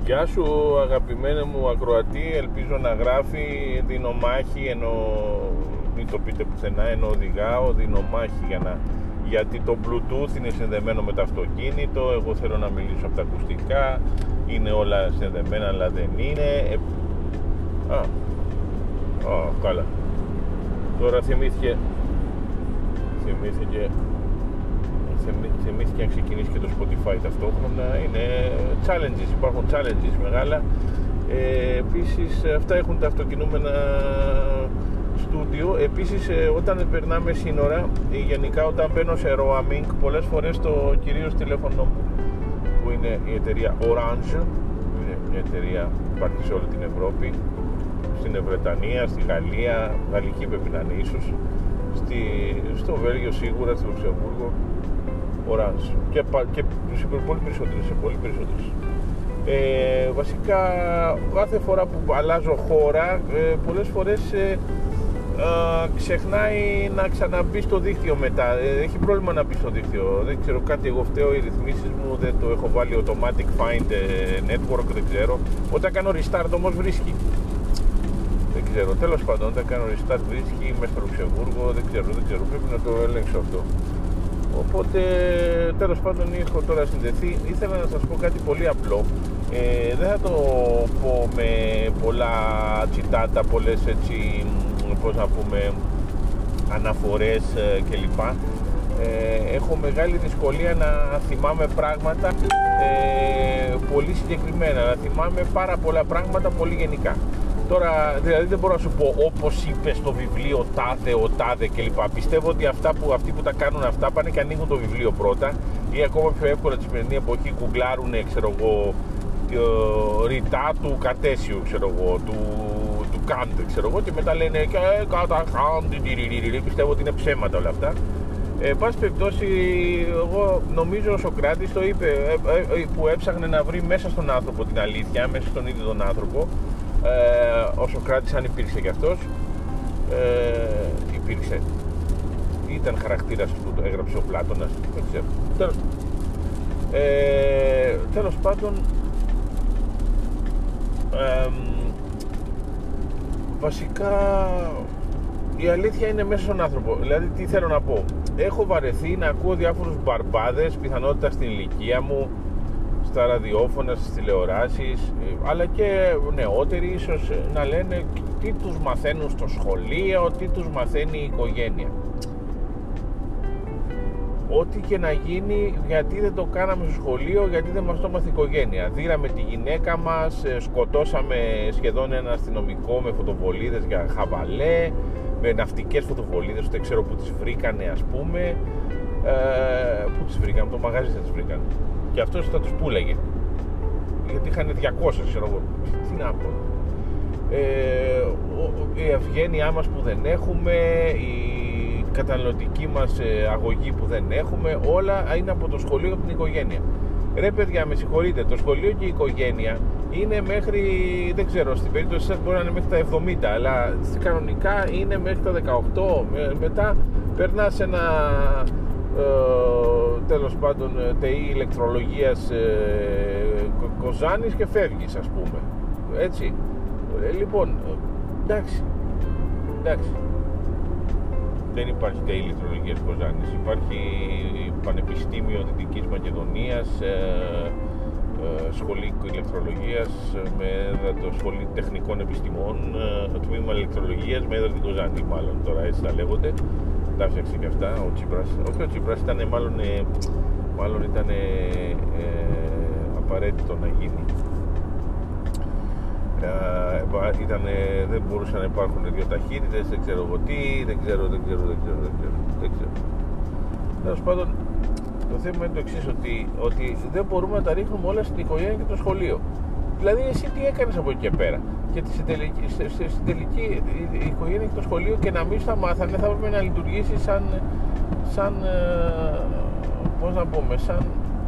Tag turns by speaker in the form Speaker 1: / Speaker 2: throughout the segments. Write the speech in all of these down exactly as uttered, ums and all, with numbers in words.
Speaker 1: Γεια σου αγαπημένη μου ακροατή, ελπίζω να γράφει δίνω μάχη, ενώ μην το πείτε πουθενά, ενώ οδηγάω, δίνω μάχη για να... γιατί το Bluetooth είναι συνδεμένο με το αυτοκίνητο, εγώ θέλω να μιλήσω από τα ακουστικά, είναι όλα συνδεμένα αλλά δεν είναι. Ε... Α, α, καλά. Τώρα θυμήθηκε, θυμήθηκε, θυμήθηκε να ξεκινήσει και το Spotify ταυτόχρονα. Είναι challenges, υπάρχουν challenges μεγάλα. Ε, επίσης αυτά έχουν τα αυτοκινούμενα στούντιο. Επίσης όταν περνάμε σύνορα, γενικά όταν μπαίνω σε roaming, πολλές φορές το κυρίως τηλέφωνο μου, που είναι η εταιρεία Orange, είναι μια εταιρεία που υπάρχει σε όλη την Ευρώπη, στην Βρετανία, στη Γαλλία, γαλλική πρέπει να είναι ίσως, στη, στο Βέλγιο σίγουρα, στο Λουξεμβούργο, Orange και, και σε πολύ περισσότερες, σε πολύ περισσότερες. Ε, βασικά κάθε φορά που αλλάζω χώρα, ε, πολλές φορές ε, ε, ξεχνάει να ξαναμπεί στο δίκτυο μετά. Ε, έχει πρόβλημα να μπει στο δίκτυο. Δεν ξέρω, κάτι εγώ φταίω, οι ρυθμίσεις μου δεν το έχω βάλει automatic find network, δεν ξέρω. Όταν κάνω restart όμως βρίσκει. Δεν ξέρω, τέλος πάντων, όταν κάνω restart βρίσκει μέσα στο Λουξεμβούργο, δεν ξέρω, δεν ξέρω, πρέπει να το ελέγξω αυτό. Οπότε, τέλος πάντων, έχω τώρα συνδεθεί. Ήθελα να σας πω κάτι πολύ απλό. Ε, δεν θα το πω με πολλά τσιτάτα, πολλές έτσι, πώς να πούμε, αναφορές ε, κλπ. Ε, έχω μεγάλη δυσκολία να θυμάμαι πράγματα ε, πολύ συγκεκριμένα, να θυμάμαι πάρα πολλά πράγματα πολύ γενικά. Τώρα, δηλαδή δεν μπορώ να σου πω όπως είπε στο βιβλίο τάδε, ο τάδε κλπ. Πιστεύω ότι αυτά που, αυτοί που τα κάνουν αυτά πάνε και ανοίγουν το βιβλίο πρώτα ή ακόμα πιο εύκολα τη σημερινή εποχή γκουγκλάρουν, ξέρω εγώ, ρητά του Καρτέσιου, ξέρω εγώ, του, του Κάντ, ξέρω εγώ, και μετά λένε και κατά Κάντ, πιστεύω ότι είναι ψέματα όλα αυτά. Εν πάση περιπτώσει, εγώ νομίζω ο Σοκράτης το είπε, ε, ε, που έψαχνε να βρει μέσα στον άνθρωπο την αλήθεια, μέσα στον ίδιο τον άνθρωπο. Ε, ο Σοκράτης, αν υπήρξε κι αυτός, ε, υπήρξε, ήταν χαρακτήρας που το έγραψε ο Πλάτωνας, δεν ξέρω. Τέλος, ε, τέλος πάντων, ε, βασικά η αλήθεια είναι μέσα στον άνθρωπο. Δηλαδή, τι θέλω να πω, έχω βαρεθεί να ακούω διάφορους μπαρμπάδες, πιθανότητα στην ηλικία μου, στα ραδιόφωνα, στις τηλεοράσεις, αλλά και νεότεροι ίσως, να λένε τι τους μαθαίνουν στο σχολείο, τι τους μαθαίνει η οικογένεια. Ό,τι και να γίνει, γιατί δεν το κάναμε στο σχολείο, γιατί δεν μας το μάθει η οικογένεια. Δήραμε τη γυναίκα μας, σκοτώσαμε σχεδόν ένα αστυνομικό με φωτοβολίδες για χαβαλέ, με ναυτικές φωτοβολίδες, δεν ξέρω που τις βρήκανε, ας πούμε. Ε, που τις βρήκανε, το μαγαζί δεν τις βρήκανε. Και αυτός θα τους πούλεγε, γιατί είχαν διακόσιες, ξέρω εγώ, τι να πω. Ε, η ευγένειά μας που δεν έχουμε, η καταναλωτική μας αγωγή που δεν έχουμε, όλα είναι από το σχολείο, από την οικογένεια. Ρε παιδιά, με συγχωρείτε, το σχολείο και η οικογένεια είναι μέχρι, δεν ξέρω, στην περίπτωση σας μπορεί να είναι μέχρι τα εβδομήντα, αλλά κανονικά είναι μέχρι τα δεκαοκτώ. Μετά περνάς ένα Ε, τέλος πάντων ΤΕΙ ηλεκτρολογίας ε, Κοζάνης και φεύγεις, ας πούμε, έτσι. Ε, λοιπόν, εντάξει, εντάξει, δεν υπάρχει ΤΕΙ ηλεκτρολογίας Κοζάνης, υπάρχει Πανεπιστήμιο Δυτικής Μακεδονίας, ε, ε, σχολή ηλεκτρολογίας με το σχολή τεχνικών επιστημών, ε, τμήμα ηλεκτρολογίας με έδρα την Κοζάνη, μάλλον τώρα έτσι τα λέγονται. Τα έφτιαξε και αυτά ο Τσίπρας. Όχι, ο Τσίπρας ήταν μάλλον, ε, μάλλον ήταν ε, ε, απαραίτητο να γίνει. Ε, ήταν, ε, δεν μπορούσαν να υπάρχουν δύο ταχύτητες, δεν ξέρω εγώ τι, δεν ξέρω, δεν ξέρω, δεν ξέρω, δεν ξέρω, δεν ξέρω. Τέλος πάντων, το θέμα είναι το εξής, ότι, ότι δεν μπορούμε να τα ρίχνουμε όλα στην οικογένεια και το σχολείο. Δηλαδή, εσύ τι έκανες από εκεί και πέρα? Και στην τελική, στην τελική η οικογένεια και το σχολείο, και να μην στα μάθανε, θα έπρεπε να λειτουργήσει σαν, σαν ε, πώς να πούμε, σαν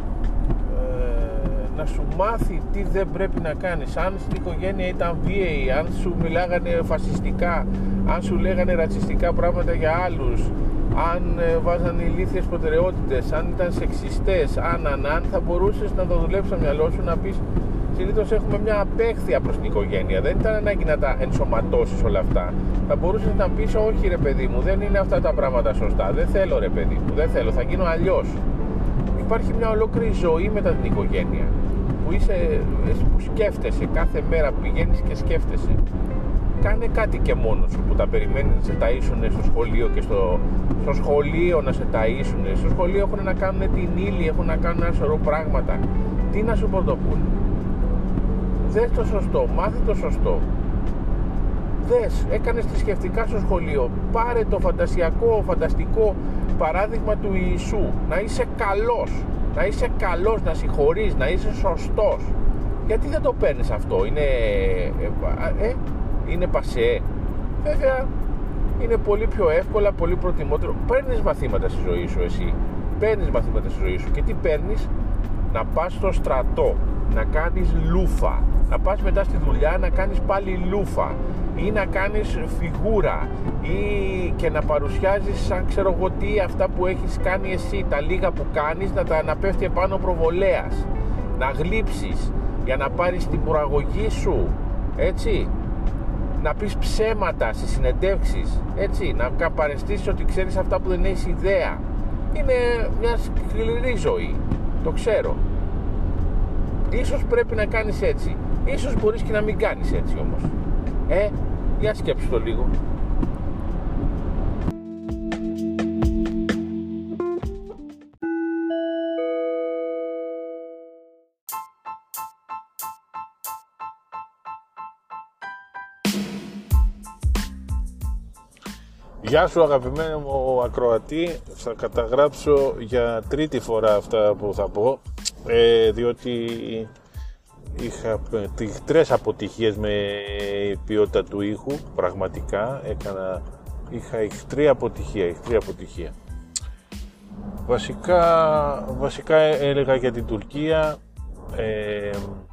Speaker 1: ε, να σου μάθει τι δεν πρέπει να κάνεις. Αν στην οικογένεια ήταν βίαιοι, αν σου μιλάγανε φασιστικά, αν σου λέγανε ρατσιστικά πράγματα για άλλους, αν ε, βάζανε ηλίθιες προτεραιότητες, αν ήταν σεξιστές, αν, αν, αν, θα μπορούσες να το δουλέψεις στο μυαλό σου, να πεις Συνήθως έχουμε μια απέχθεια προς την οικογένεια. Δεν ήταν ανάγκη να τα ενσωματώσεις όλα αυτά. Θα μπορούσες να πεις, όχι ρε παιδί μου, δεν είναι αυτά τα πράγματα σωστά. Δεν θέλω ρε παιδί μου, δεν θέλω, θα γίνω αλλιώς. Υπάρχει μια ολόκληρη ζωή μετά την οικογένεια. Που, είσαι, που σκέφτεσαι, κάθε μέρα πηγαίνεις και σκέφτεσαι. Κάνε κάτι και μόνος σου που τα περιμένεις να σε ταΐσουνε στο σχολείο και στο, στο σχολείο να σε ταΐσουνε. Στο σχολείο έχουν να κάνουν την ύλη, έχουν να κάνουν ένα σωρό πράγματα. Τι να σου πρωτοπούν. Δες το σωστό, μάθε το σωστό. Δες, έκανες θρησκευτικά στο σχολείο. Πάρε το φαντασιακό, φανταστικό παράδειγμα του Ιησού. Να είσαι καλός, να είσαι καλός, να συγχωρείς, να είσαι σωστός. Γιατί δεν το παίρνεις αυτό, είναι... Ε, ε, είναι πασέ. Βέβαια είναι πολύ πιο εύκολα, πολύ προτιμότερο. Παίρνεις μαθήματα στη ζωή σου εσύ. Παίρνεις μαθήματα στη ζωή σου. Και τι παίρνεις? Να πας στο στρατό, να κάνεις λούφα, να πας μετά στη δουλειά να κάνεις πάλι λούφα, ή να κάνεις φιγούρα, ή και να παρουσιάζεις σαν ξέρω εγώ τι αυτά που έχεις κάνει εσύ, τα λίγα που κάνεις να τα αναπέφτει επάνω προβολέας, να γλύψεις για να πάρεις την προαγωγή σου, έτσι, να πεις ψέματα στις συνεντεύξεις, έτσι, να παρεστήσεις ότι ξέρεις αυτά που δεν έχεις ιδέα. Είναι μια σκληρή ζωή, το ξέρω. Ίσως πρέπει να κάνεις έτσι. Ίσως μπορείς και να μην κάνεις έτσι όμως. Ε, για σκέψου το λίγο. Γεια σου αγαπημένο μου ακροατή, θα καταγράψω για τρίτη φορά αυτά που θα πω, ε, διότι είχα τρεις αποτυχίες με ποιότητα του ήχου, πραγματικά έκανα, είχα εχθρή αποτυχία, εχθρή αποτυχία. Βασικά, βασικά έλεγα για την Τουρκία, ε,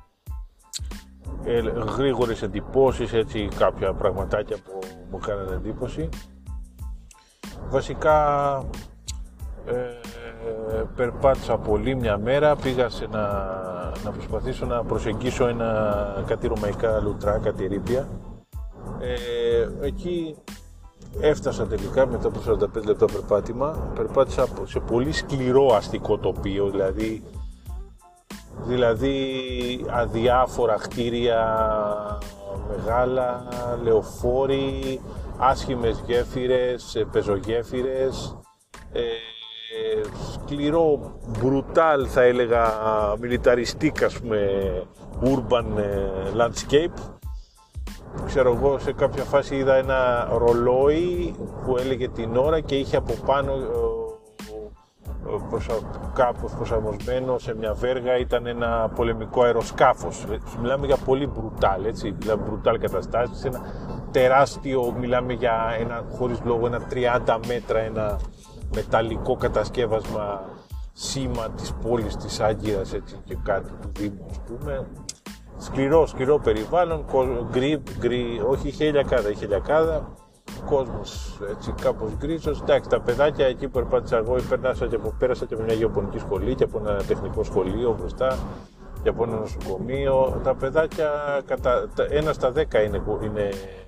Speaker 1: ε, γρήγορες εντυπώσεις, έτσι κάποια πραγματάκια που μου κάνανε εντύπωση. Βασικά ε, περπάτησα πολύ μια μέρα, πήγα σε να, να προσπαθήσω να προσεγγίσω ένα, κάτι ρωμαϊκά λουτρά, κάτι ερείπια. Ε, εκεί έφτασα τελικά μετά από σαράντα πέντε λεπτά περπάτημα, περπάτησα σε πολύ σκληρό αστικό τοπίο, δηλαδή, δηλαδή αδιάφορα κτίρια μεγάλα, λεωφόροι, άσχημες γέφυρες, πεζογέφυρες, ε, σκληρό, μπρουτάλ θα έλεγα, μιλιταριστικ ας πούμε, urban landscape. Ξέρω εγώ, σε κάποια φάση είδα ένα ρολόι που έλεγε την ώρα και είχε από πάνω προσα... κάπως προσαρμοσμένο σε μια βέργα ήταν ένα πολεμικό αεροσκάφος. Μιλάμε για πολύ μπρουτάλ, έτσι, δηλαδή μπρουτάλ καταστάσεις, ένα τεράστιο, μιλάμε για ένα, χωρίς λόγο, ένα τριάντα μέτρα, ένα μεταλλικό κατασκεύασμα, σήμα της πόλης της Άγκυρας, έτσι, και κάτι του Δήμου, ας πούμε. Σκληρό, σκληρό περιβάλλον, γκρι, γκρι, όχι είχε ηλιακάδα, είχε ηλιακάδα, κόσμος έτσι κάπως γκρίζος. Εντάξει, τα παιδάκια εκεί που περπάτησα εγώ, πέρασα και από, πέρασα και από μια γεωπονική σχολή και από ένα τεχνικό σχολείο μπροστά και από ένα νοσοκομείο. Τα παιδάκια, κατά, ένα στα δέκα είναι, είναι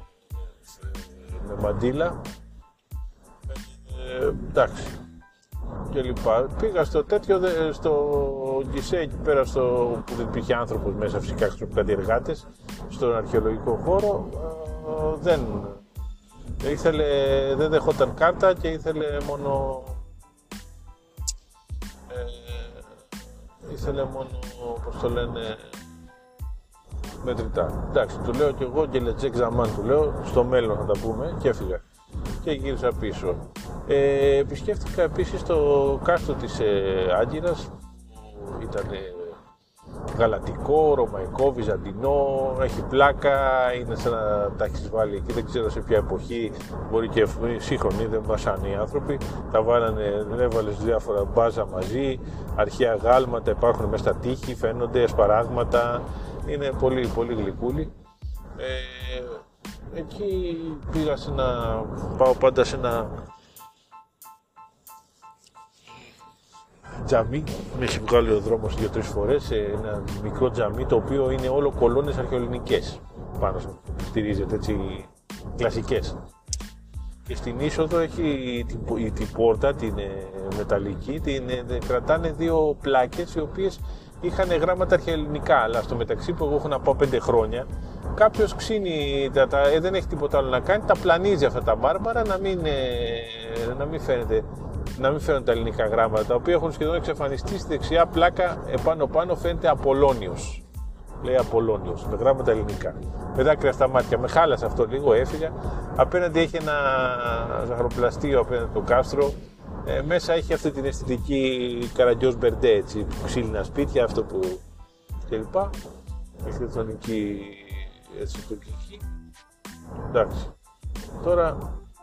Speaker 1: με μαντήλα. Ε, εντάξει. Και λοιπά. Πήγα στο τέτοιο, στο γκισέ εκεί πέρα, στο, που δεν υπήρχε άνθρωπος μέσα, φυσικά κάτι εργάτες, στον αρχαιολογικό χώρο, ε, δεν, ήθελε, δεν δεχόταν κάρτα και ήθελε μόνο, ε, ήθελε μόνο, πώς το λένε, μετρητά. Εντάξει, του λέω και εγώ και λετζέκ ζαμάν, του λέω, στο μέλλον θα τα πούμε, και έφυγα και γύρισα πίσω. Ε, επισκέφτηκα επίσης το κάστρο της ε, Άγκυρας, που ήταν ε, γαλατικό, ρωμαϊκό, βυζαντινό, έχει πλάκα, είναι σαν να τα έχεις βάλει εκεί, δεν ξέρω σε ποια εποχή, μπορεί και σύγχρονη, δεν βασάνε οι άνθρωποι, τα βάλανε, έβαλες διάφορα μπάζα μαζί, αρχαία γάλματα υπάρχουν μέσα στα τείχη, φαίνονται σπαράγματα, είναι πολύ πολύ γλυκούλη. Ε, εκεί πήγα σε ένα, πάω πάντα σε ένα τζαμί. Με έχει βγάλει ο δρόμος δύο-τρεις φορές σε ένα μικρό τζαμί το οποίο είναι όλο κολόνες αρχαιοελληνικές. Πάνω στηρίζεται έτσι κλασικές. Και στην είσοδο έχει την, την πόρτα, την μεταλλική, την, κρατάνε δύο πλάκες οι οποίες είχαν γράμματα αρχαιοελληνικά. Αλλά στο μεταξύ που εγώ έχω να πάω πέντε χρόνια, κάποιος ξύνει, τα, τα, ε, δεν έχει τίποτα άλλο να κάνει, τα πλανίζει αυτά τα μπάρμπαρα να μην, ε, να μην φαίνεται. Να μην φαίνονται τα ελληνικά γράμματα, τα οποία έχουν σχεδόν εξαφανιστεί. Στη δεξιά πλάκα επάνω πάνω φαίνεται Απολλώνιος. Λέει Απολλώνιος, με γράμματα ελληνικά. Με δάκρυα στα μάτια, με χάλασε αυτό λίγο, έφυγα. Απέναντι έχει ένα ζαχαροπλαστείο απέναντι το κάστρο. Ε, μέσα έχει αυτή την αισθητική Καραγκιόζ Μπερντέ, έτσι, ξύλινα σπίτια, αυτό που κλπ. Αρχιτεκτονική, έτσι, τουρκική. Εντάξει. Τώρα,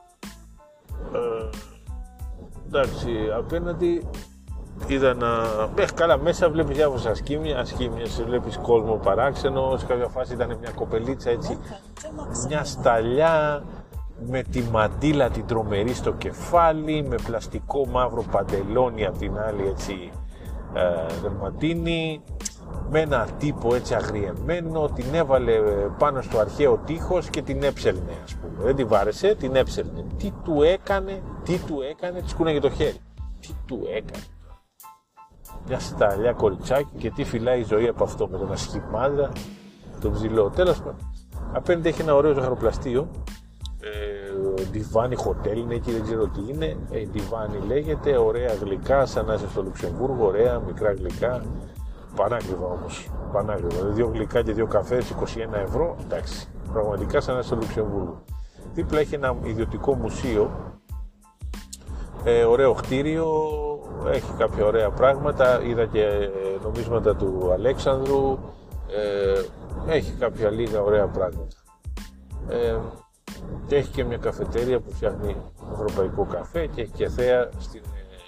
Speaker 1: ε, εντάξει, απέναντι είδα να... Μέχρι καλά μέσα βλέπεις διάφορες ασκήμια, ασκήμιες, βλέπεις κόσμο παράξενο, σε κάποια φάση ήταν μια κοπελίτσα έτσι, μια σταλιά με τη μαντήλα την τρομερή στο κεφάλι, με πλαστικό μαύρο παντελόνι απ' την άλλη έτσι ε, δερματίνη, με ένα τύπο έτσι αγριεμένο, την έβαλε πάνω στο αρχαίο τείχος και την έψελνε, ας πούμε. Δεν τη βάρεσε, την έψελνε. Τι του έκανε, τι του έκανε, της κούναγε το χέρι. Τι του έκανε. Μια σταλιά κοριτσάκι και τι φυλάει η ζωή από αυτό, με τον ασχημάδα, τον ψηλό. Τέλος πάντων, απέναντι έχει ένα ωραίο ζαχαροπλαστείο, ε, Ντιβάνι Χοτέλ είναι εκεί, δεν ξέρω τι είναι. Ε, Ντιβάνι λέγεται, ωραία γλυκά, σαν να είσαι στο Λουξεμβούργο, ωραία μικρά γλυκά. Πανάκριβα όμως, πανάκριβα. Δύο γλυκά και δύο καφές, είκοσι ένα ευρώ, εντάξει, πραγματικά σαν να είσαι στο Λουξεμβούργο. Δίπλα έχει ένα ιδιωτικό μουσείο, ε, ωραίο κτίριο, έχει κάποια ωραία πράγματα, είδα και νομίσματα του Αλέξανδρου, ε, έχει κάποια λίγα ωραία πράγματα. Ε, και έχει και μια καφετέρια που φτιάχνει ευρωπαϊκό καφέ και έχει και θέα στην,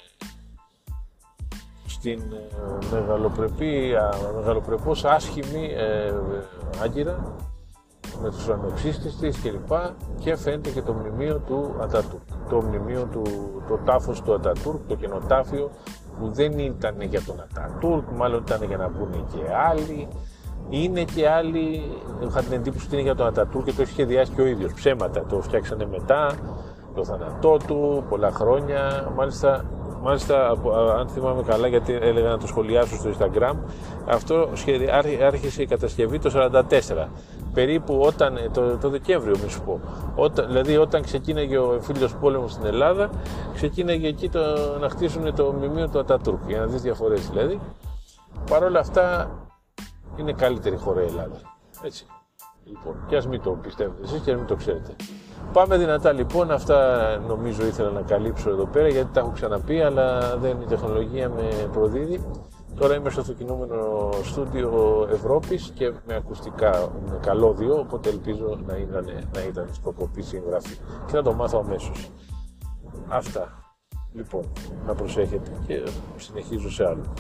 Speaker 1: στην μεγαλοπρεπή, μεγαλοπρεπώς άσχημη ε, Άγκυρα με τους ουρανοξύστες της κλπ. Και φαίνεται και το μνημείο του Ατατούρκ. Το μνημείο του, το τάφος του Ατατούρκ, το κενοτάφιο που δεν ήταν για τον Ατατούρκ, μάλλον ήταν για να βγουν και άλλοι. Είναι και άλλοι, είχα την εντύπωση ότι είναι για τον Ατατούρκ και το έχει σχεδιάσει και ο ίδιος. Ψέματα, το φτιάξανε μετά, το θάνατό του, πολλά χρόνια. Μάλιστα, μάλιστα, αν θυμάμαι καλά, γιατί έλεγα να το σχολιάσω στο Instagram, αυτό άρχισε η κατασκευή το σαράντα τέσσερα. Περίπου όταν, το, το Δεκέμβριο, μη σου πω. Όταν, δηλαδή, όταν ξεκίναγε ο εμφύλιος πόλεμος στην Ελλάδα, ξεκίναγε εκεί το, να χτίσουν το μνημείο του Ατατούρκ. Για να δεις διαφορές δηλαδή. Παρ' όλα αυτά, είναι καλύτερη χώρα η Ελλάδα. Έτσι. Λοιπόν, και ας μην το πιστεύετε εσείς και ας μην το ξέρετε. Πάμε δυνατά λοιπόν, αυτά νομίζω ήθελα να καλύψω εδώ πέρα γιατί τα έχω ξαναπεί, αλλά δεν η τεχνολογία με προδίδει. Τώρα είμαι στο αυτοκινούμενο στούντιο Ευρώπης και με ακουστικά, με καλώδιο, οπότε ελπίζω να ήταν, να ήταν σκοποποίηση εγγραφή και θα το μάθω αμέσως. Αυτά. Λοιπόν, να προσέχετε και συνεχίζω σε άλλο.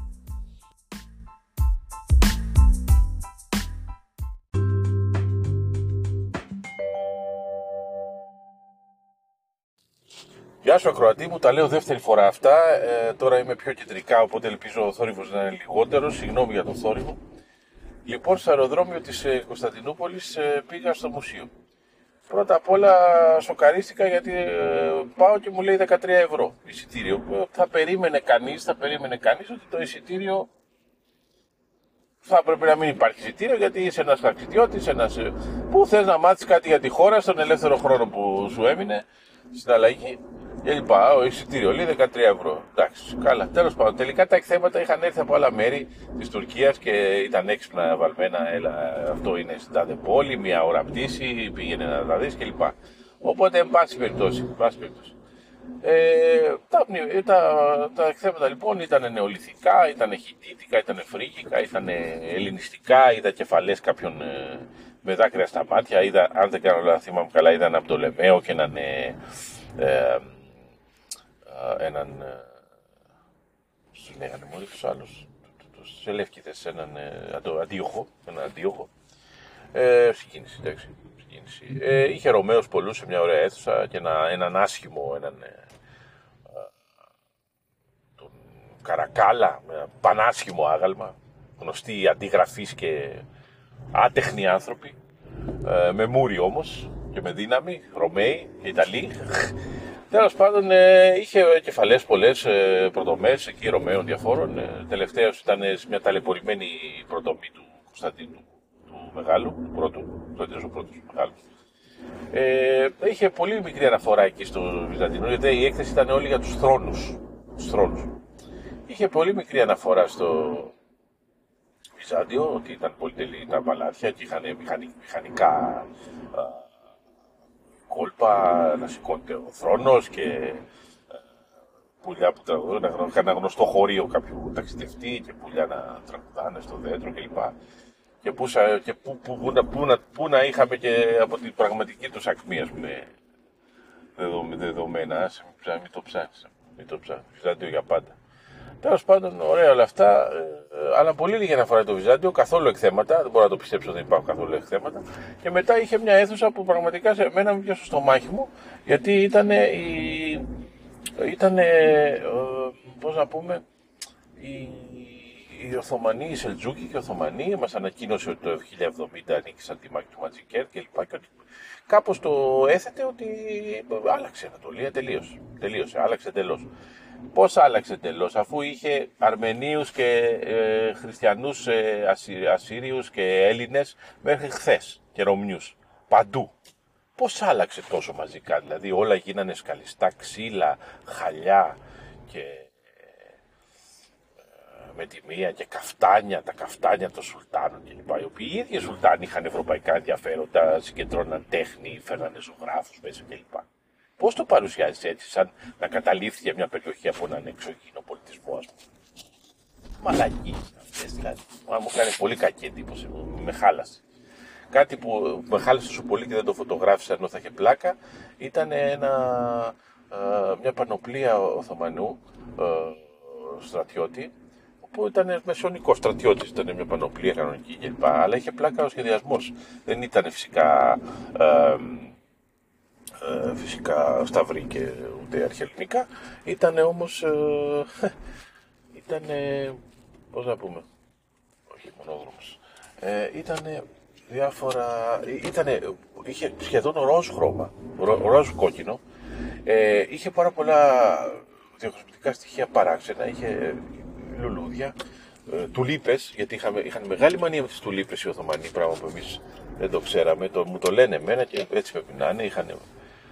Speaker 1: Γεια σου ακροατή μου, τα λέω δεύτερη φορά αυτά, ε, τώρα είμαι πιο κεντρικά, οπότε ελπίζω ο θόρυβος να είναι λιγότερος, συγγνώμη για τον θόρυβο. Λοιπόν, στο αεροδρόμιο της ε, Κωνσταντινούπολης ε, πήγα στο μουσείο. Πρώτα απ' όλα σοκαρίστηκα γιατί ε, πάω και μου λέει δεκατρία ευρώ εισιτήριο. Θα περίμενε κανείς, θα περίμενε κανείς ότι το εισιτήριο θα έπρεπε να μην υπάρχει εισιτήριο γιατί είσαι ένας ταξιδιώτης, ένας ε, που θες να μάθεις κάτι για τη χώρα στον ελεύθερο χρόνο που σου έμεινε στην αλλαγή. Και λοιπά, ο εισιτήριο λέει δεκατρία ευρώ. Εντάξει, καλά. Τέλος πάντων, τελικά τα εκθέματα είχαν έρθει από άλλα μέρη της Τουρκίας και ήταν έξυπνα βαλμένα. Έλα, αυτό είναι στην τάδε πόλη, μια ώρα πτήση, πήγαινε να τα δεις κλπ. Οπότε, εν πάση περιπτώσει. εν πάση περιπτώσει. Ε, τα, τα, τα εκθέματα λοιπόν ήταν νεολιθικά, ήταν χιτίτικα, ήταν φρίγικα, ήταν ελληνιστικά. Είδα κεφαλές κάποιων ε, με δάκρυα στα μάτια. Είδα, αν δεν κάνω λάθος, θυμάμαι καλά, είδα έναν Πτολεμαίο και έναν. Ε, ε, έναν στους λέγανε μόλις τους άλλους τους ελεύκηδες, έναν αντίοχο, έναν αντίοχο ε, συγκίνηση, εντάξει, συγκίνηση. Ε, είχε Ρωμαίους πολλούς σε μια ωραία αίθουσα και ένα, έναν άσχημο, έναν ε, τον
Speaker 2: Καρακάλα, με πανάσχημο άγαλμα, γνωστοί αντιγραφείς και άτεχνοι άνθρωποι, ε, με μούρι όμως και με δύναμη, Ρωμαίοι και Ιταλοί. Τέλος πάντων, ε, είχε κεφαλές πολλές, ε, προδομές εκεί Ρωμαίων διαφόρων. Ε, τελευταίος ήταν σε μια ταλαιπωρημένη προδομή του Κωνσταντίνου του Μεγάλου, του πρώτου, πρώτος ο πρώτος Μεγάλου. Ε, είχε πολύ μικρή αναφορά εκεί στο Βυζαντινό, γιατί η έκθεση ήταν όλη για τους θρόνους. Τους θρόνους. Είχε πολύ μικρή αναφορά στο Βυζάντιο, ότι ήταν πολυτελή τα παλάτια και είχαν μηχανικά α, κόλπα να σηκώνεται ο θρόνος και α, πουλιά που τραγουδούν, ένα γνωστό χωρίο κάποιου ταξιδευτή και πουλιά να τραγουδάνε στο δέντρο κλπ. Και πού, και πού, πού, πού, να, πού, να, πού να είχαμε και από την πραγματική τους ακμή, ας πούμε, δεδομένα. Μην το ψάξεις, μην το ψάξεις, Βυζάντιο για πάντα. Τέλος πάντων, ωραία όλα αυτά, ε, αλλά πολύ λίγη αναφορά το Βυζάντιο, καθόλου εκθέματα, δεν μπορώ να το πιστέψω ότι δεν υπάρχουν καθόλου εκθέματα. Και μετά είχε μια αίθουσα που πραγματικά σε μένα μου πιάσε στο στομάχι μου, γιατί ήταν η. Ήταν, ε, πώς να πούμε, η. Οι Οθωμανοί, οι Σελτζούκοι και οι Οθωμανοί μας ανακοίνωσε ότι το χίλια εβδομήντα νίκησαν τη μάχη του Ματζικέρ και λοιπά. Και ότι κάπως το έθετε ότι άλλαξε η Ανατολία τελείως. Τελείωσε, άλλαξε τελώς. Πώς άλλαξε τελώς, αφού είχε Αρμενίους και ε, Χριστιανούς, ε, Ασσυ, Ασσύριους και Έλληνες μέχρι χθες και Ρωμιούς. Παντού. Πώς άλλαξε τόσο μαζικά, δηλαδή όλα γίνανε σκαλιστά ξύλα, χαλιά και. Με τη μία και καφτάνια, τα καφτάνια των Σουλτάνων κλπ. Οι οποίοι οι ίδιοι Σουλτάνοι είχαν ευρωπαϊκά ενδιαφέροντα, συγκεντρώναν τέχνη, φέρνανε ζωγράφους μέσα κλπ. Πώς το παρουσιάζεις έτσι, σαν να καταλήφθηκε μια περιοχή από έναν εξωγήινο πολιτισμό, ας πούμε. Μαλακίες αυτές δηλαδή. Μα μου έκανε πολύ κακή εντύπωση, με χάλασε. Κάτι που με χάλασε τόσο πολύ και δεν το φωτογράφησα ενώ θα είχε πλάκα, ήταν ένα, μια πανοπλία Οθωμανού στρατιώτη, που ήταν μεσαιωνικός στρατιώτης, ήταν μια πανοπλία κανονική κλπ. Αλλά είχε πλάκα ο σχεδιασμός. Δεν ήταν φυσικά, ε, ε, φυσικά σταυρή και ούτε αρχαιολινικά. Ήταν όμως, ε, ήταν, πώς να πούμε, όχι μονόδρομος, ε, ήταν διάφορα, ήτανε, είχε σχεδόν ροζ χρώμα, ροζ κόκκινο, ε, είχε πάρα πολλά διαχωριστικά στοιχεία παράξενα, είχε λουλούδια, ε, τουλίπες, γιατί είχαμε, είχαν μεγάλη μανία με τις τουλίπες οι Οθωμανοί, πράγμα που εμείς δεν το ξέραμε, το, μου το λένε εμένα και έτσι πρέπει να είναι, είχαν, ε,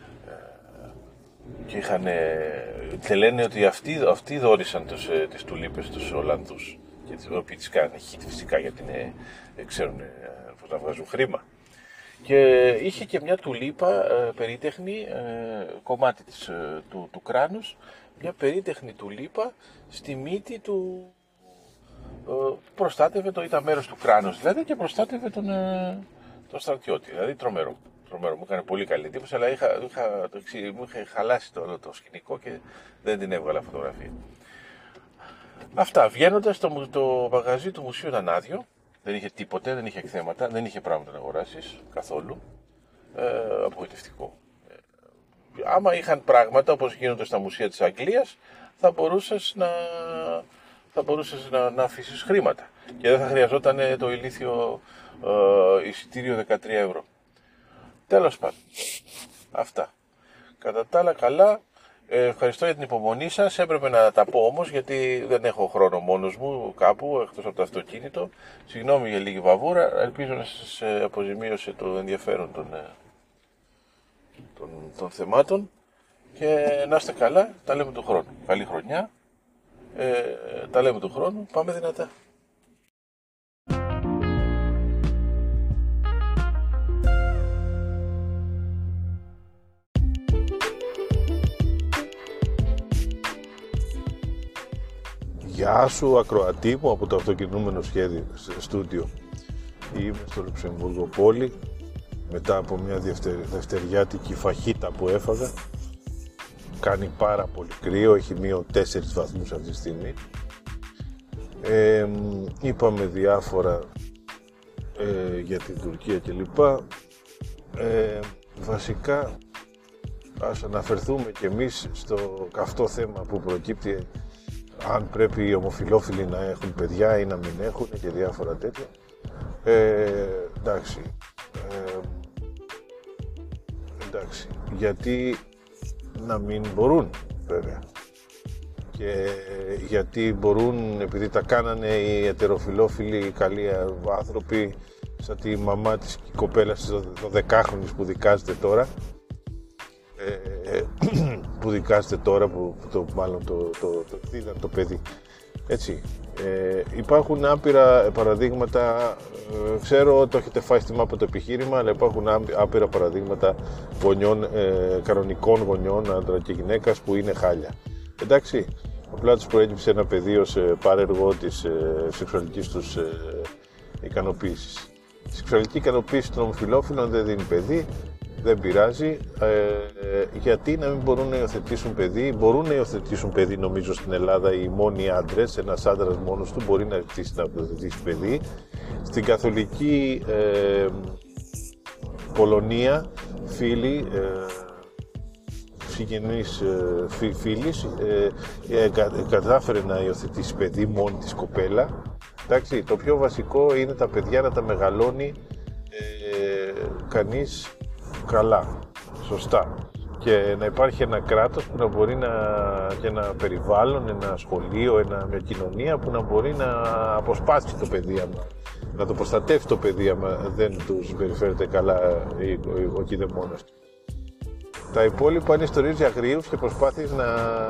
Speaker 2: και είχαν, και λένε ότι αυτοί, αυτοί δώρισαν τους, ε, τις τουλίπες τους Ολλανδούς, και οι οποίοι τις κάνανε χίτ φυσικά γιατί είναι, ε, ξέρουν ε, πώς να βγάζουν χρήμα. Και είχε και μια τουλίπα ε, περίτεχνη, ε, κομμάτι της, ε, του, του κράνους, μια περίτεχνη τουλίπα στη μύτη του, ε, προστάτευε, το ήταν μέρος του κράνους δηλαδή, και προστάτευε τον, ε, τον στρατιώτη, δηλαδή τρομερό. Τρομερό, μου έκανε πολύ καλή εντύπωση, αλλά είχα, είχα, το, μου είχε χαλάσει το, το σκηνικό και δεν την έβγαλα φωτογραφία. Αυτά, βγαίνοντας το, το μαγαζί του μουσείου ήταν άδειο, δεν είχε τίποτε, δεν είχε εκθέματα, δεν είχε πράγματα να αγοράσεις καθόλου, ε, απογοητευτικό. Άμα είχαν πράγματα όπως γίνονται στα μουσεία της Αγγλίας, θα μπορούσες να, θα μπορούσες να, να αφήσεις χρήματα και δεν θα χρειαζόταν το ηλίθιο ε, εισιτήριο δεκατρία ευρώ. Τέλος πάντων, αυτά. Κατά τα άλλα καλά, ε, ευχαριστώ για την υπομονή σας. Έπρεπε να τα πω όμως, γιατί δεν έχω χρόνο μόνος μου κάπου, εκτός από το αυτοκίνητο. Συγγνώμη για λίγη βαβούρα, ελπίζω να σας αποζημίωσε το ενδιαφέρον των... Των, των θεμάτων και να είστε καλά, τα λέμε του χρόνου. Καλή χρονιά, ε, τα λέμε του χρόνου, πάμε δυνατά.
Speaker 1: Γεια σου ακροατή μου από το αυτοκινούμενο σχέδιο στούντιο. Είμαι στο Λουξεμβούργο πόλη. Μετά από μια δευτερ, δευτεριάτικη φαχίτα που έφαγα, κάνει πάρα πολύ κρύο, έχει μείον τέσσερις βαθμούς αυτή τη στιγμή. Ε, είπαμε διάφορα ε, για την Τουρκία κλπ. Ε, βασικά, ας αναφερθούμε κι εμείς στο καυτό θέμα που προκύπτει αν πρέπει οι ομοφυλόφιλοι να έχουν παιδιά ή να μην έχουν και διάφορα τέτοια. Ε, εντάξει. Ε, εντάξει. Γιατί να μην μπορούν, βέβαια. Και γιατί μπορούν, επειδή τα κάνανε οι ετεροφιλόφιλοι, οι καλοί άνθρωποι, σαν τη μαμά της κοπέλας της δωδεκάχρονης που δικάζεται τώρα, ε, που δικάζεται τώρα, που το, μάλλον το, το, το, το είδαν το παιδί. Έτσι. Ε, υπάρχουν άπειρα παραδείγματα, ε, ξέρω το έχετε φάει στη μάπα το επιχείρημα, αλλά υπάρχουν άπειρα παραδείγματα γονιών, ε, κανονικών γονιών, άντρα και γυναίκας, που είναι χάλια. Εντάξει, απλά τους προέκυψε ένα παιδί ως ε, πάρεργο της ε, σεξουαλικής τους ε, ικανοποίησης. Η σεξουαλική ικανοποίηση των ομοφυλόφιλων δεν δίνει παιδί, δεν πειράζει, ε, ε, γιατί να μην μπορούν να υιοθετήσουν παιδί. Μπορούν να υιοθετήσουν παιδί, νομίζω, στην Ελλάδα οι μόνοι άντρες. Ένας άντρας μόνος του μπορεί να υιοθετήσει, να υιοθετήσει παιδί. Στην καθολική ε, Πολωνία, φίλοι, ε, συγγενείς ε, φι, φίλης, ε, ε, κα, κατάφερε να υιοθετήσει παιδί μόνη της κοπέλα. Εντάξει, το πιο βασικό είναι τα παιδιά να τα μεγαλώνει ε, κανείς καλά, σωστά, και να υπάρχει ένα κράτος που να μπορεί να, και ένα περιβάλλον, ένα σχολείο, ένα, μια κοινωνία που να μπορεί να αποσπάσει το παιδί, άμα, να το προστατεύσει το παιδί άμα δεν του συμπεριφέρεται καλά ο, ο, ο κηδεμόνας του. Τα υπόλοιπα είναι ιστορίες για αγρίους και προσπάθειες να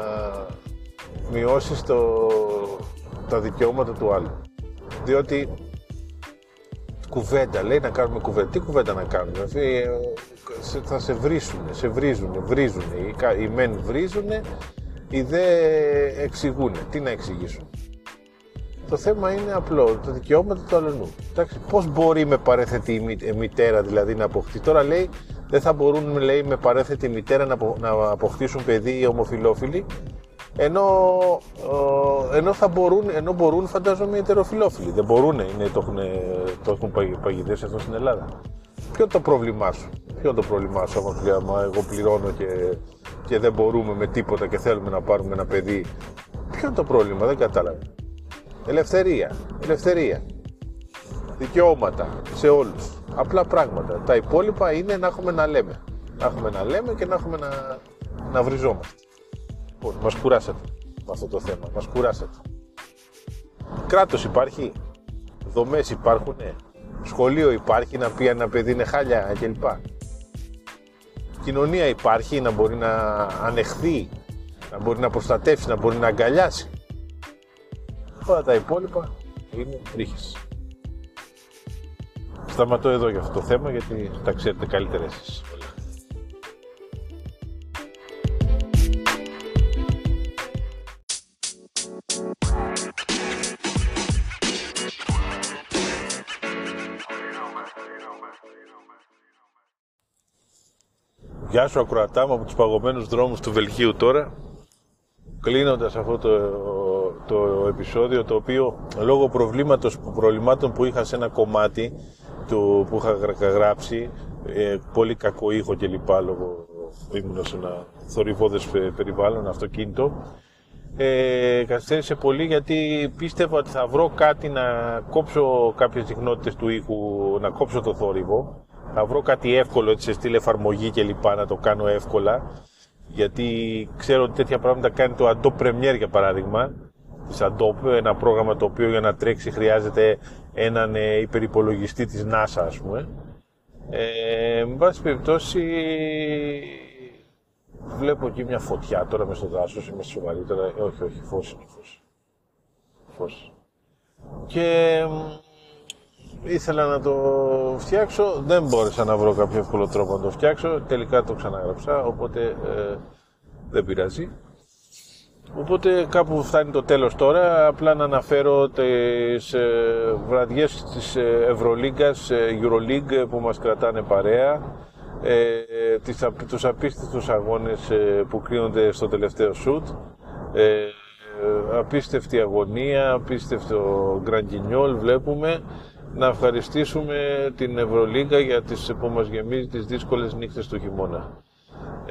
Speaker 1: μειώσεις το, τα δικαιώματα του άλλου. Διότι κουβέντα, λέει να κάνουμε κουβέντα. Τι κουβέντα να κάνουμε, δηλαδή, θα σε βρίσουνε, σε βρίζουνε, βρίζουνε. Οι, οι μεν βρίζουνε, οι δε εξηγούνε. Τι να εξηγήσουν. Το θέμα είναι απλό, τα δικαιώματα του αλλονού. Εντάξει, πώς μπορεί με παρέθετη μητέρα δηλαδή να αποκτήσει. Τώρα λέει, δεν θα μπορούν, λέει, με παρέθετη μητέρα να, απο, να αποκτήσουν παιδί οι ομοφυλόφιλοι, ενώ, ενώ, θα μπορούν, ενώ μπορούν, φαντάζομαι, οι ετεροφιλόφιλοι. Δεν μπορούν, είναι, το έχουν, το έχουν παγιδεύσει αυτό στην Ελλάδα. Ποιο είναι το πρόβλημά σου, ποιο είναι το πρόβλημά σου, άμα εγώ πληρώνω και, και δεν μπορούμε με τίποτα και θέλουμε να πάρουμε ένα παιδί. Ποιο είναι το πρόβλημα, δεν κατάλαβα. Ελευθερία, ελευθερία. Δικαιώματα σε όλους. Απλά πράγματα. Τα υπόλοιπα είναι να έχουμε να λέμε. Να έχουμε να λέμε και να έχουμε να, να βριζόμαστε. Λοιπόν, μας κουράσατε με αυτό το θέμα. Μας κουράσατε. Κράτος υπάρχει. Δομές υπάρχουν. Σχολείο υπάρχει να πει ένα παιδί είναι χάλια κλπ. Κοινωνία υπάρχει να μπορεί να ανεχθεί, να μπορεί να προστατεύσει, να μπορεί να αγκαλιάσει. Όλα τα υπόλοιπα είναι τρίχες. Σταματώ εδώ για αυτό το θέμα, γιατί τα ξέρετε καλύτερα εσείς. Γεια σου ακροατά μου από τους παγωμένους δρόμους του Βελγίου τώρα, κλείνοντας αυτό το, το επεισόδιο, το οποίο λόγω προβλήματος, προβλημάτων που είχα σε ένα κομμάτι του, που είχα γράψει, ε, πολύ κακό ήχο και λοιπά, λόγω ήμουν σε ένα θορυβώδες περιβάλλον, αυτοκίνητο, ε, καθυστέρησε πολύ, γιατί πίστευα ότι θα βρω κάτι να κόψω κάποιες συχνότητες του ήχου, να κόψω το θόρυβο. Θα βρω κάτι εύκολο, έτσι, σε στυλ εφαρμογή και λοιπά, να το κάνω εύκολα. Γιατί ξέρω ότι τέτοια πράγματα κάνει το Adobe Premiere, για παράδειγμα. Της Adobe, ένα πρόγραμμα το οποίο για να τρέξει χρειάζεται έναν ε, υπερυπολογιστή της NASA, ας πούμε. Ε, με πάση περιπτώσει, βλέπω εκεί μια φωτιά τώρα μες στο δάσος, είμαι σοβαρή τώρα. Ε, όχι, όχι, φως είναι, φως. Φως. Και ήθελα να το φτιάξω, δεν μπόρεσα να βρω κάποιο εύκολο τρόπο να το φτιάξω, τελικά το ξαναγράψα, οπότε ε, δεν πειράζει. Οπότε κάπου φτάνει το τέλος τώρα, απλά να αναφέρω τις ε, βραδιές της Ευρωλίγκας, Euroleague, που μας κρατάνε παρέα, ε, τις, τους απίστευτους αγώνες ε, που κρίνονται στο τελευταίο σουτ, ε, ε, απίστευτη αγωνία, απίστευτο γκρανγκινιόλ βλέπουμε. Να ευχαριστήσουμε την Ευρωλίγκα για τις που μας γεμίζει τις δύσκολες νύχτες του χειμώνα. Ε,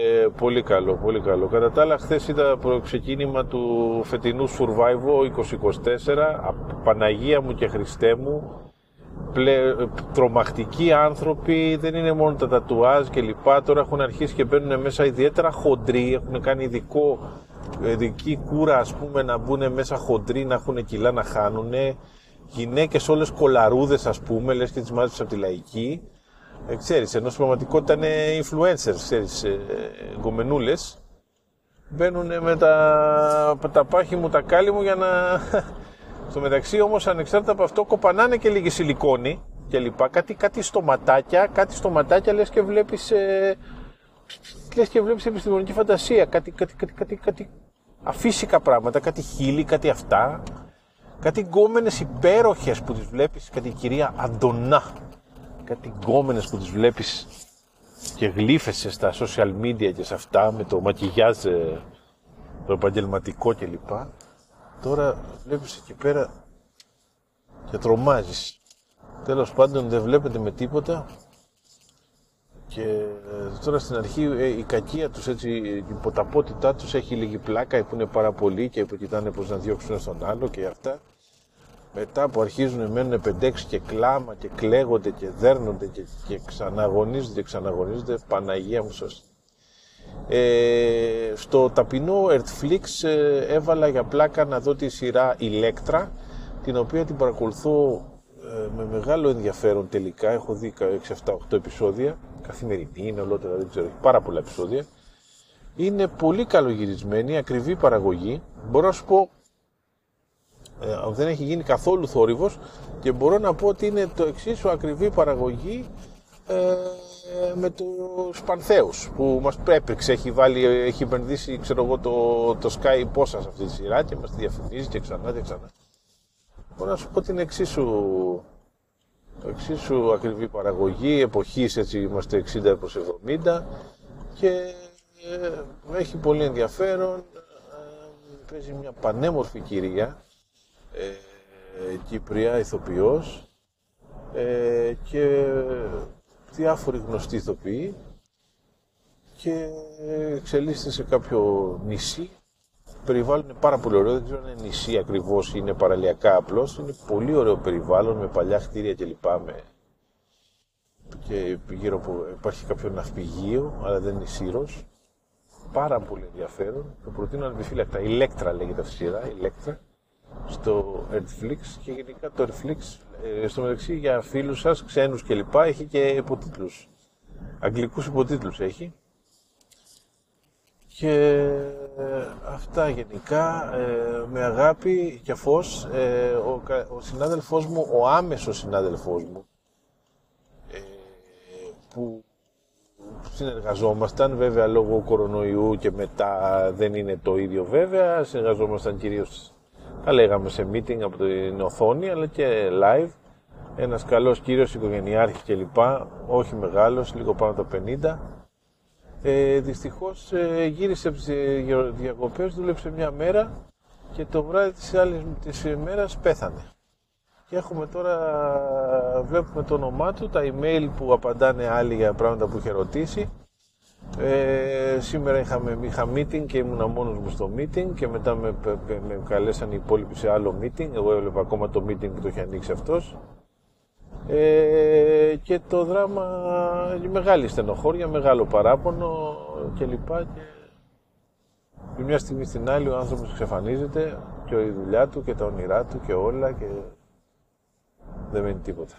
Speaker 1: πολύ καλό, πολύ καλό. Κατά τα άλλα, χθες είδα το ξεκίνημα του φετινού Survivor είκοσι είκοσι τέσσερα. Παναγία μου και Χριστέ μου, πλε, τρομακτικοί άνθρωποι, δεν είναι μόνο τα τατουάζ και λοιπά. Τώρα έχουν αρχίσει και μπαίνουν μέσα ιδιαίτερα χοντροί, έχουν κάνει ειδικό, ειδική κούρα, ας πούμε, να μπουν μέσα χοντροί, να έχουν κιλά να χάνουν. Γυναίκες όλες κολαρούδες, ας πούμε, λες και τις μάζεψες από τη λαϊκή. Ε, ξέρεις, ενώ στην πραγματικότητα είναι influencers, ξέρεις, ε, γκομενούλες. Μπαίνουν με τα, τα πάχη μου, τα κάλλη μου για να... Στο μεταξύ όμως, ανεξάρτητα από αυτό, κοπανάνε και λίγη σιλικόνη και λοιπά. Κάτι, κάτι στοματάκια, κάτι στοματάκια λες και βλέπεις, ε, λες και βλέπεις επιστημονική φαντασία. Κάτι, κάτι, κάτι, κάτι, κάτι αφύσικα πράγματα, κάτι χείλη, κάτι αυτά. Κάτι γκόμενες υπέροχες που τις βλέπεις, κάτι κυρία Αντωνά. Κάτι γκόμενες που τις βλέπεις και γλύφεσαι στα social media και σε αυτά με το μακιγιάζ το επαγγελματικό κλπ. Τώρα βλέπεις εκεί πέρα και τρομάζεις. Τέλος πάντων δεν βλέπετε με τίποτα και τώρα στην αρχή η κακία τους, έτσι, η ποταπότητά τους έχει λίγη πλάκα που είναι πάρα πολλοί και που κοιτάνε πως να διώξουν στον άλλο και αυτά. Μετά που αρχίζουν μένουν πεντέξι και κλάμα και κλαίγονται και δέρνονται και, και ξαναγωνίζονται και ξαναγωνίζονται, Παναγία μου σώστη. Ε, στο ταπεινό Earthflix ε, έβαλα για πλάκα να δω τη σειρά Ηλέκτρα, την οποία την παρακολουθώ ε, με μεγάλο ενδιαφέρον τελικά. Έχω δει έξι, επτά, οκτώ επεισόδια, καθημερινή είναι ολότερα, δεν ξέρω, έχει πάρα πολλά επεισόδια. Είναι πολύ καλογυρισμένη, ακριβή παραγωγή, μπορώ να σου πω. Ε, δεν έχει γίνει καθόλου θόρυβος και μπορώ να πω ότι είναι το εξίσου ακριβή παραγωγή ε, με τους Πανθέους που μας έπαιξε, έχει, βάλει, έχει επενδύσει ξέρω εγώ, το, το Sky πόσα σε αυτή τη σειρά και μας τη διαφημίζει και ξανά και ξανά. Μπορώ να σου πω ότι είναι εξίσου, εξίσου ακριβή παραγωγή, εποχής έτσι είμαστε εξήντα προς εβδομήντα και ε, έχει πολύ ενδιαφέρον, ε, παίζει μια πανέμορφη κυρία. Ε, Κύπρια ηθοποιός ε, και διάφοροι γνωστοί ηθοποιοί και εξελίσσεται σε κάποιο νησί. Περιβάλλον είναι πάρα πολύ ωραίο, δεν ξέρω αν είναι νησί ακριβώς ή είναι παραλιακά απλώς. Είναι πολύ ωραίο περιβάλλον με παλιά κτίρια κλπ. Με... και γύρω από υπάρχει κάποιο ναυπηγείο, αλλά δεν είναι Σύρος. Πάρα πολύ ενδιαφέρον. Το προτείνω ανεπιφύλακτα. Ηλέκτρα λέγεται αυτή η σειρά, Ηλέκτρα. Στο Earthflix και γενικά το Earthflix ε, στο μεταξύ για φίλους σας, ξένους κλπ. Έχει και υποτίτλους, αγγλικούς υποτίτλους έχει και ε, αυτά γενικά ε, με αγάπη και φως ε, ο, ο συνάδελφός μου, ο άμεσος συνάδελφός μου ε, που συνεργαζόμασταν βέβαια λόγω κορονοϊού και μετά δεν είναι το ίδιο βέβαια, συνεργαζόμασταν κυρίως τα λέγαμε σε meeting από την οθόνη, αλλά και live. Ένας καλός κύριος, οικογενειάρχης κλπ. Όχι μεγάλος, λίγο πάνω από τα πενήντα. Ε, δυστυχώς ε, γύρισε από τις διακοπές, δούλεψε μια μέρα και το βράδυ της άλλης της ημέρας πέθανε. Και έχουμε τώρα, βλέπουμε το όνομά του, τα email που απαντάνε άλλοι για πράγματα που είχε ρωτήσει. Ε, σήμερα είχαμε, είχα meeting και ήμουνα μόνος μου στο meeting και μετά με, με, με καλέσαν οι υπόλοιποι σε άλλο meeting. Εγώ έβλεπα ακόμα το meeting που το είχε ανοίξει αυτός. Ε, και το δράμα, μεγάλη στενοχώρια, μεγάλο παράπονο κλπ. Και από μια στιγμή στην άλλη ο άνθρωπος εξαφανίζεται και η δουλειά του και τα όνειρά του και όλα και δεν μένει τίποτα.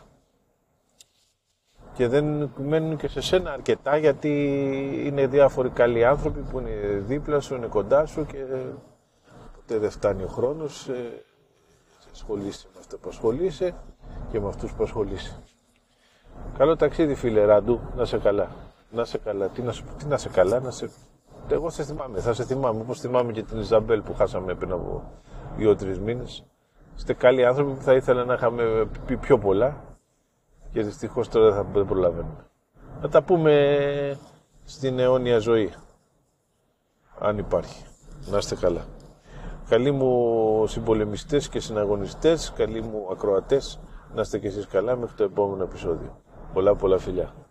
Speaker 1: Και δεν μένουν και σε σένα αρκετά γιατί είναι διάφοροι καλοί άνθρωποι που είναι δίπλα σου, είναι κοντά σου και ποτέ δεν φτάνει ο χρόνος. Ε, ασχολείσαι με αυτό που ασχολείσαι και με αυτούς που ασχολείσαι. Καλό ταξίδι φίλε Ράντου, να σε καλά. Να σε καλά, τι να, τι να σε καλά, να σε... Εγώ σε θυμάμαι, θα σε θυμάμαι, όπως θυμάμαι και την Ιζαμπέλ που χάσαμε πριν από δύο-τρεις μήνες. Είστε καλοί άνθρωποι που θα ήθελα να είχαμε πει πιο πολλά. Και δυστυχώς τώρα θα δεν προλαβαίνουμε. Θα τα πούμε στην αιώνια ζωή. Αν υπάρχει. Να είστε καλά. Καλοί μου συμπολεμιστές και συναγωνιστές, καλοί μου ακροατές, να είστε και εσείς καλά μέχρι το επόμενο επεισόδιο. Πολλά πολλά φιλιά.